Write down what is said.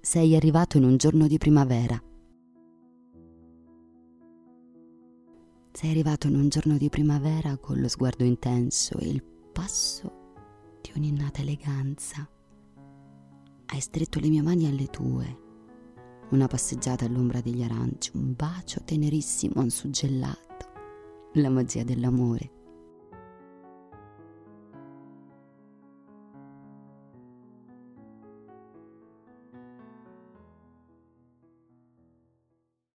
Sei arrivato in un giorno di primavera. Sei arrivato in un giorno di primavera con lo sguardo intenso e il passo di un'innata eleganza. Hai stretto le mie mani alle tue. Una passeggiata all'ombra degli aranci, un bacio tenerissimo, un suggellato. La magia dell'amore.